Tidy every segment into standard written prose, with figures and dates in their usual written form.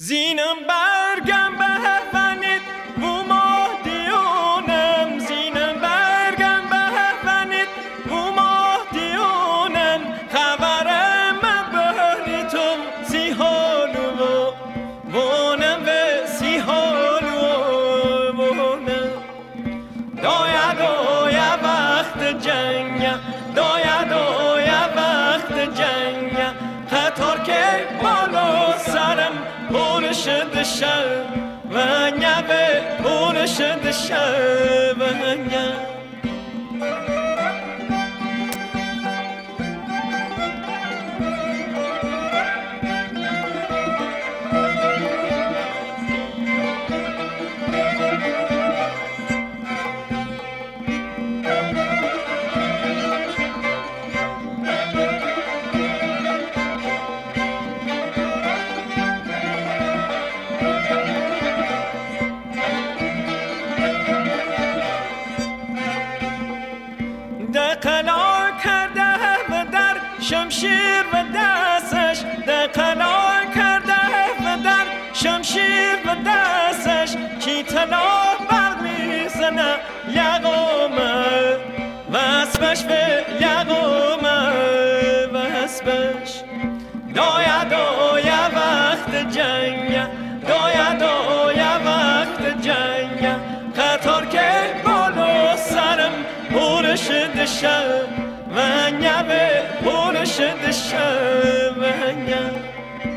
زینم برگم بهونید و مهدیونم، زینم برگم بهونید و مهدیونم، خبرم بهری تو سی حالو بونم و سی حالو بونم. دایا دایا وقت جنگ، دایا دایا وقت جنگ، خطر که بالا سرم پرش دشه و نبه پرش دشه و نبه. دقلا کرده و در شمشیر و دستش، دقلا کرده و در شمشیر و دستش، کی طلا برق میزنه یقامه و اسبش به یقامه و اسبش. دایا دایا وقت جنگ، دایا دایا وقت جنگ، خطر که بالا سرم پرش دشه و نبه پرش دشه و نبه.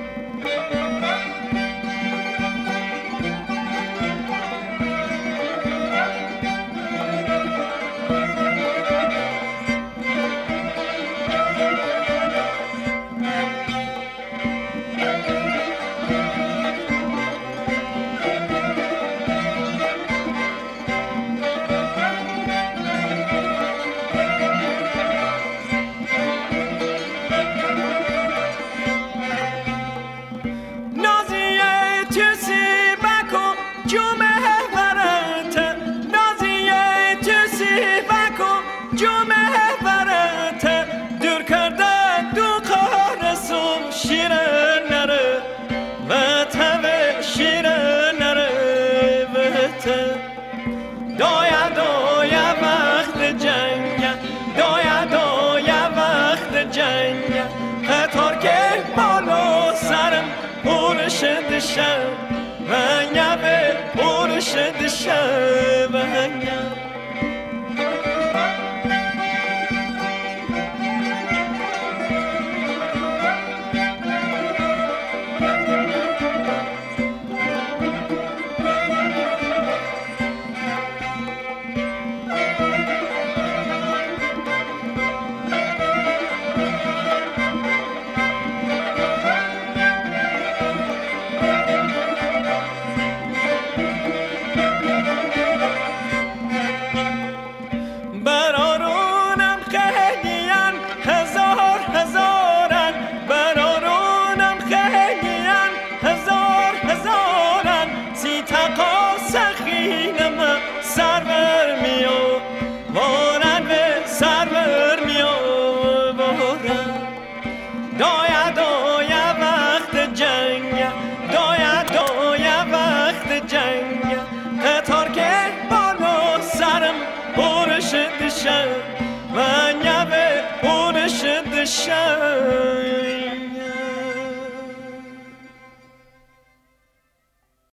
دایا دایا وقت جنگ، دایا دایا وقت جنگ، خطر که بالا سرم پرش دشه و نبه پرش دشه و نبه. دایا دایا وقت جنگ، دایا دایا وقت جنگ، خطر که بالا سرم پرش دشه و نبه پرش دشه.